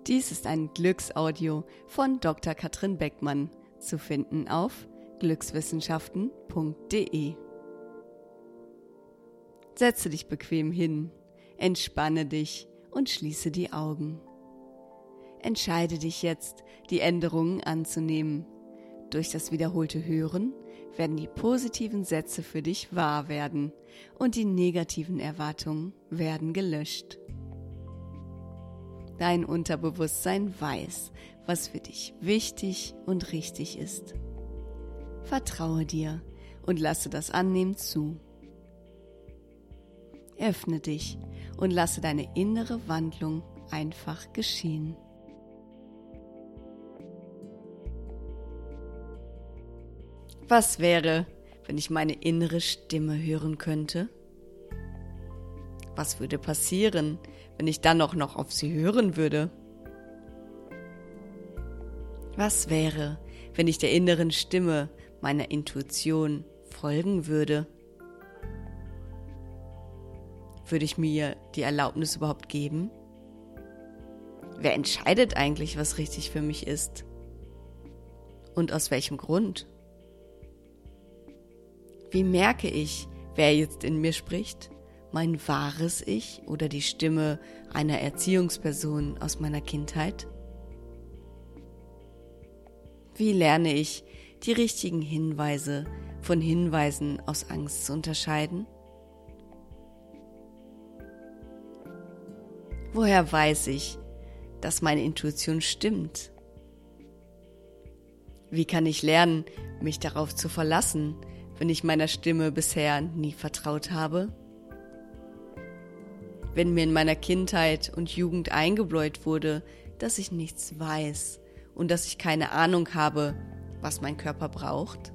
Dies ist ein Glücksaudio von Dr. Katrin Beckmann, zu finden auf glückswissenschaften.de. Setze dich bequem hin, entspanne dich und schließe die Augen. Entscheide dich jetzt, die Änderungen anzunehmen. Durch das wiederholte Hören werden die positiven Sätze für dich wahr werden und die negativen Erwartungen werden gelöscht. Dein Unterbewusstsein weiß, was für dich wichtig und richtig ist. Vertraue dir und lasse das Annehmen zu. Öffne dich und lasse deine innere Wandlung einfach geschehen. Was wäre, wenn ich meine innere Stimme hören könnte? Was würde passieren, wenn ich dann auch noch auf sie hören würde? Was wäre, wenn ich der inneren Stimme meiner Intuition folgen würde? Würde ich mir die Erlaubnis überhaupt geben? Wer entscheidet eigentlich, was richtig für mich ist? Und aus welchem Grund? Wie merke ich, wer jetzt in mir spricht? Mein wahres Ich oder die Stimme einer Erziehungsperson aus meiner Kindheit? Wie lerne ich, die richtigen Hinweise von Hinweisen aus Angst zu unterscheiden? Woher weiß ich, dass meine Intuition stimmt? Wie kann ich lernen, mich darauf zu verlassen, wenn ich meiner Stimme bisher nie vertraut habe? Wenn mir in meiner Kindheit und Jugend eingebläut wurde, dass ich nichts weiß und dass ich keine Ahnung habe, was mein Körper braucht?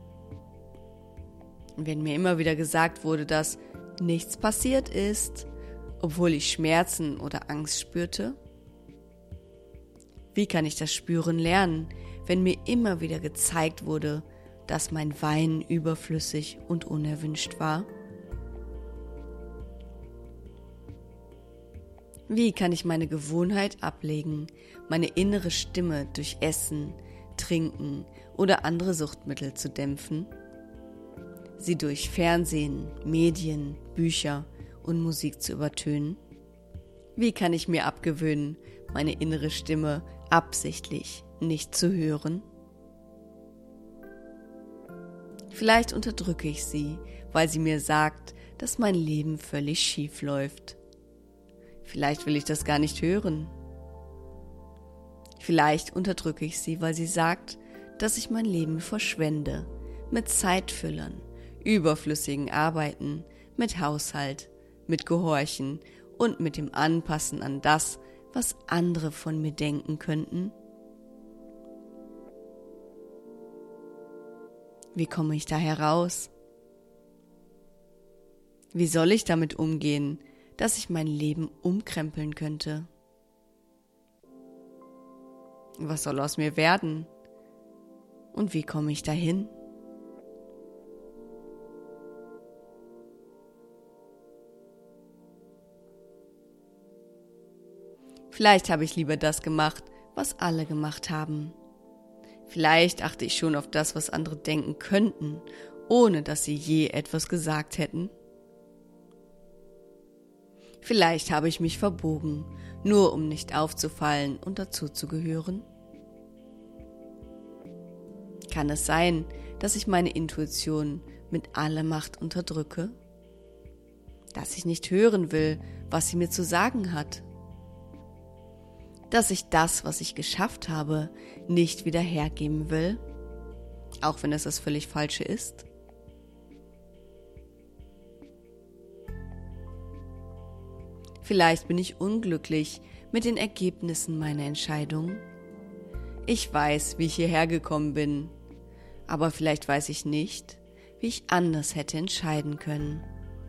Und wenn mir immer wieder gesagt wurde, dass nichts passiert ist, obwohl ich Schmerzen oder Angst spürte? Wie kann ich das Spüren lernen, wenn mir immer wieder gezeigt wurde, dass mein Weinen überflüssig und unerwünscht war? Wie kann ich meine Gewohnheit ablegen, meine innere Stimme durch Essen, Trinken oder andere Suchtmittel zu dämpfen? Sie durch Fernsehen, Medien, Bücher und Musik zu übertönen? Wie kann ich mir abgewöhnen, meine innere Stimme absichtlich nicht zu hören? Vielleicht unterdrücke ich sie, weil sie mir sagt, dass mein Leben völlig schief läuft. Vielleicht will ich das gar nicht hören. Vielleicht unterdrücke ich sie, weil sie sagt, dass ich mein Leben verschwende, mit Zeitfüllern, überflüssigen Arbeiten, mit Haushalt, mit Gehorchen und mit dem Anpassen an das, was andere von mir denken könnten. Wie komme ich da heraus? Wie soll ich damit umgehen, dass ich mein Leben umkrempeln könnte? Was soll aus mir werden? Und wie komme ich dahin? Vielleicht habe ich lieber das gemacht, was alle gemacht haben. Vielleicht achte ich schon auf das, was andere denken könnten, ohne dass sie je etwas gesagt hätten. Vielleicht habe ich mich verbogen, nur um nicht aufzufallen und dazuzugehören. Kann es sein, dass ich meine Intuition mit aller Macht unterdrücke? Dass ich nicht hören will, was sie mir zu sagen hat? Dass ich das, was ich geschafft habe, nicht wieder hergeben will, auch wenn es das völlig Falsche ist? Vielleicht bin ich unglücklich mit den Ergebnissen meiner Entscheidungen. Ich weiß, wie ich hierher gekommen bin, aber vielleicht weiß ich nicht, wie ich anders hätte entscheiden können.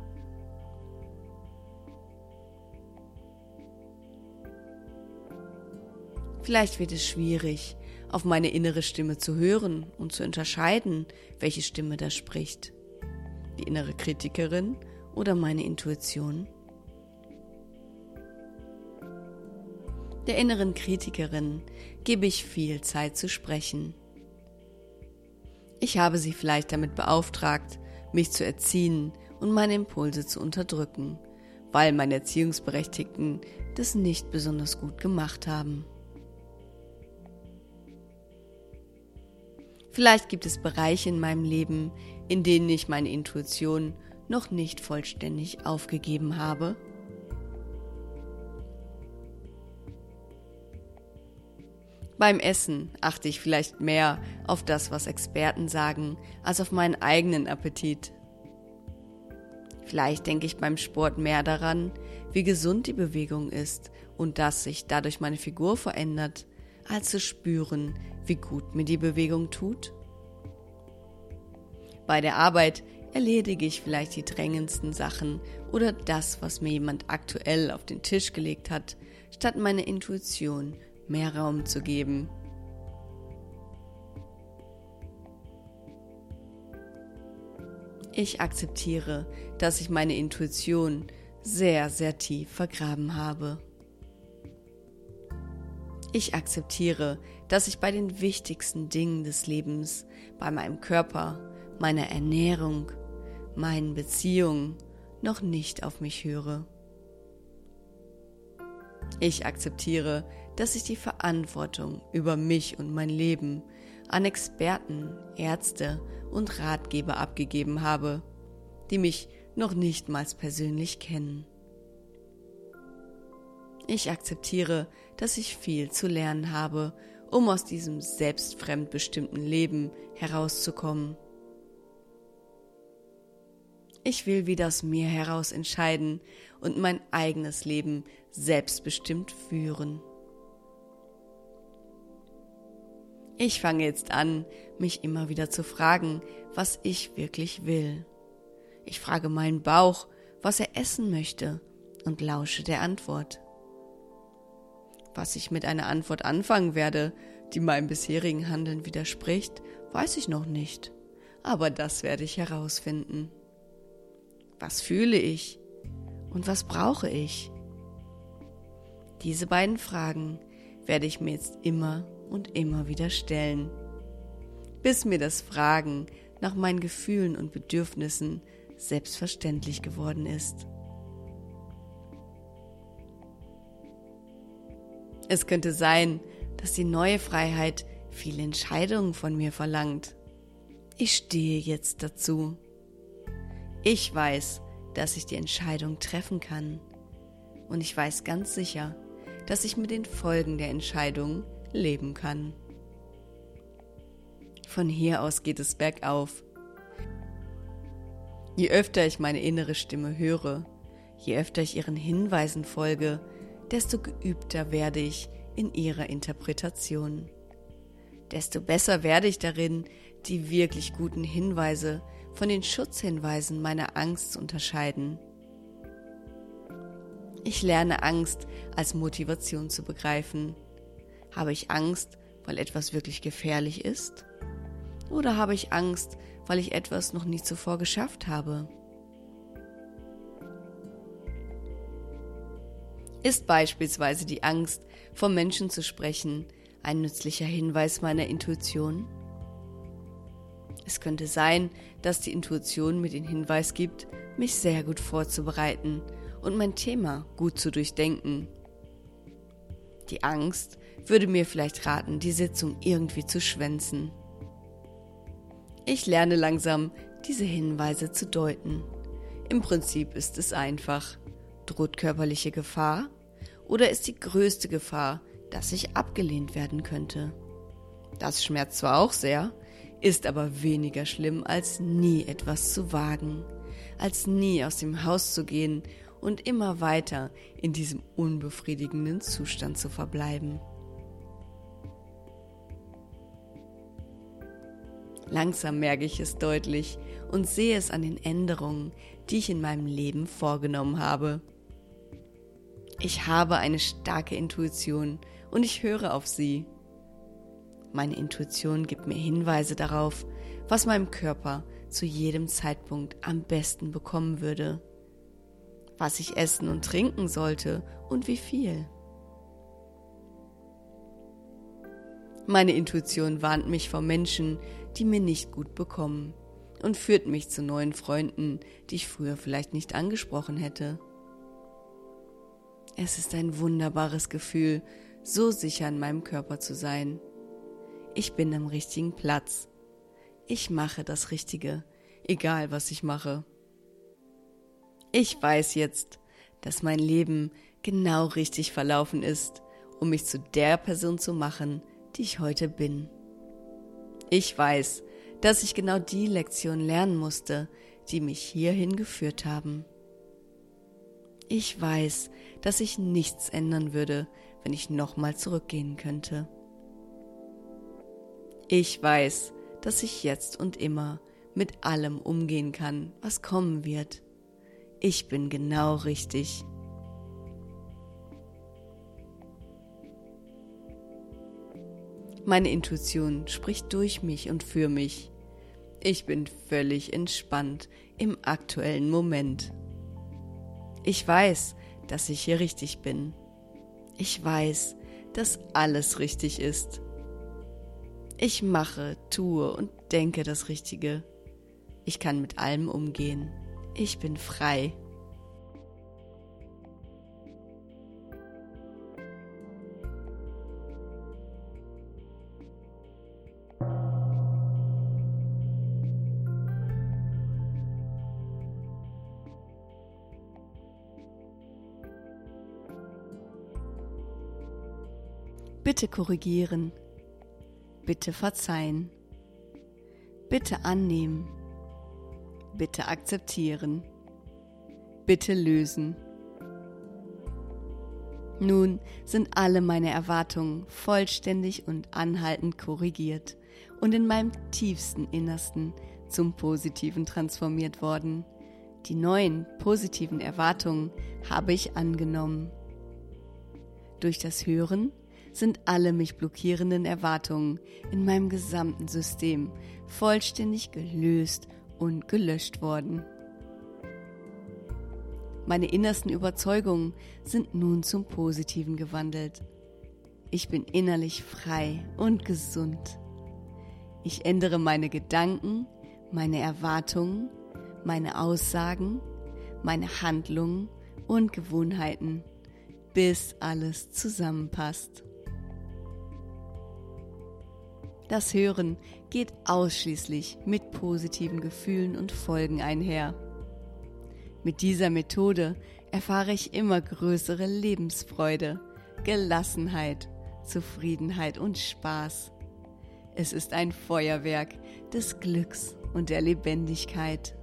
Vielleicht wird es schwierig, auf meine innere Stimme zu hören und zu unterscheiden, welche Stimme da spricht. Die innere Kritikerin oder meine Intuition? Der inneren Kritikerin gebe ich viel Zeit zu sprechen. Ich habe sie vielleicht damit beauftragt, mich zu erziehen und meine Impulse zu unterdrücken, weil meine Erziehungsberechtigten das nicht besonders gut gemacht haben. Vielleicht gibt es Bereiche in meinem Leben, in denen ich meine Intuition noch nicht vollständig aufgegeben habe. Beim Essen achte ich vielleicht mehr auf das, was Experten sagen, als auf meinen eigenen Appetit. Vielleicht denke ich beim Sport mehr daran, wie gesund die Bewegung ist und dass sich dadurch meine Figur verändert, als zu spüren, wie gut mir die Bewegung tut. Bei der Arbeit erledige ich vielleicht die drängendsten Sachen oder das, was mir jemand aktuell auf den Tisch gelegt hat, statt meiner Intuition mehr Raum zu geben. Ich akzeptiere, dass ich meine Intuition sehr, sehr tief vergraben habe. Ich akzeptiere, dass ich bei den wichtigsten Dingen des Lebens, bei meinem Körper, meiner Ernährung, meinen Beziehungen noch nicht auf mich höre. Ich akzeptiere, dass ich die Verantwortung über mich und mein Leben an Experten, Ärzte und Ratgeber abgegeben habe, die mich noch nicht mal persönlich kennen. Ich akzeptiere, dass ich viel zu lernen habe, um aus diesem selbstfremdbestimmten Leben herauszukommen. Ich will wieder aus mir heraus entscheiden und mein eigenes Leben selbstbestimmt führen. Ich fange jetzt an, mich immer wieder zu fragen, was ich wirklich will. Ich frage meinen Bauch, was er essen möchte, und lausche der Antwort. Was ich mit einer Antwort anfangen werde, die meinem bisherigen Handeln widerspricht, weiß ich noch nicht. Aber das werde ich herausfinden. Was fühle ich und was brauche ich? Diese beiden Fragen werde ich mir jetzt immer und immer wieder stellen, bis mir das Fragen nach meinen Gefühlen und Bedürfnissen selbstverständlich geworden ist. Es könnte sein, dass die neue Freiheit viele Entscheidungen von mir verlangt. Ich stehe jetzt dazu. Ich weiß, dass ich die Entscheidung treffen kann. Und ich weiß ganz sicher, dass ich mit den Folgen der Entscheidung leben kann. Von hier aus geht es bergauf. Je öfter ich meine innere Stimme höre, je öfter ich ihren Hinweisen folge, desto geübter werde ich in ihrer Interpretation. Desto besser werde ich darin, die wirklich guten Hinweise von den Schutzhinweisen meiner Angst zu unterscheiden. Ich lerne Angst als Motivation zu begreifen. Habe ich Angst, weil etwas wirklich gefährlich ist? Oder habe ich Angst, weil ich etwas noch nie zuvor geschafft habe? Ist beispielsweise die Angst, vor Menschen zu sprechen, ein nützlicher Hinweis meiner Intuition? Es könnte sein, dass die Intuition mir den Hinweis gibt, mich sehr gut vorzubereiten und mein Thema gut zu durchdenken. Die Angst würde mir vielleicht raten, die Sitzung irgendwie zu schwänzen. Ich lerne langsam, diese Hinweise zu deuten. Im Prinzip ist es einfach. Droht körperliche Gefahr oder ist die größte Gefahr, dass ich abgelehnt werden könnte? Das schmerzt zwar auch sehr, ist aber weniger schlimm, als nie etwas zu wagen, als nie aus dem Haus zu gehen und immer weiter in diesem unbefriedigenden Zustand zu verbleiben. Langsam merke ich es deutlich und sehe es an den Änderungen, die ich in meinem Leben vorgenommen habe. Ich habe eine starke Intuition und ich höre auf sie. Meine Intuition gibt mir Hinweise darauf, was meinem Körper zu jedem Zeitpunkt am besten bekommen würde, was ich essen und trinken sollte und wie viel. Meine Intuition warnt mich vor Menschen, die mir nicht gut bekommen, und führt mich zu neuen Freunden, die ich früher vielleicht nicht angesprochen hätte. Es ist ein wunderbares Gefühl, so sicher in meinem Körper zu sein. Ich bin am richtigen Platz. Ich mache das Richtige, egal was ich mache. Ich weiß jetzt, dass mein Leben genau richtig verlaufen ist, um mich zu der Person zu machen, die ich heute bin. Ich weiß, dass ich genau die Lektionen lernen musste, die mich hierhin geführt haben. Ich weiß, dass ich nichts ändern würde, wenn ich nochmal zurückgehen könnte. Ich weiß, dass ich jetzt und immer mit allem umgehen kann, was kommen wird. Ich bin genau richtig. Meine Intuition spricht durch mich und für mich. Ich bin völlig entspannt im aktuellen Moment. Ich weiß, dass ich hier richtig bin. Ich weiß, dass alles richtig ist. Ich mache, tue und denke das Richtige. Ich kann mit allem umgehen. Ich bin frei. Bitte korrigieren, bitte verzeihen, bitte annehmen, bitte akzeptieren, bitte lösen. Nun sind alle meine Erwartungen vollständig und anhaltend korrigiert und in meinem tiefsten Innersten zum Positiven transformiert worden. Die neuen positiven Erwartungen habe ich angenommen. Durch das Hören sind alle mich blockierenden Erwartungen in meinem gesamten System vollständig gelöst und gelöscht worden. Meine innersten Überzeugungen sind nun zum Positiven gewandelt. Ich bin innerlich frei und gesund. Ich ändere meine Gedanken, meine Erwartungen, meine Aussagen, meine Handlungen und Gewohnheiten, bis alles zusammenpasst. Das Hören geht ausschließlich mit positiven Gefühlen und Folgen einher. Mit dieser Methode erfahre ich immer größere Lebensfreude, Gelassenheit, Zufriedenheit und Spaß. Es ist ein Feuerwerk des Glücks und der Lebendigkeit.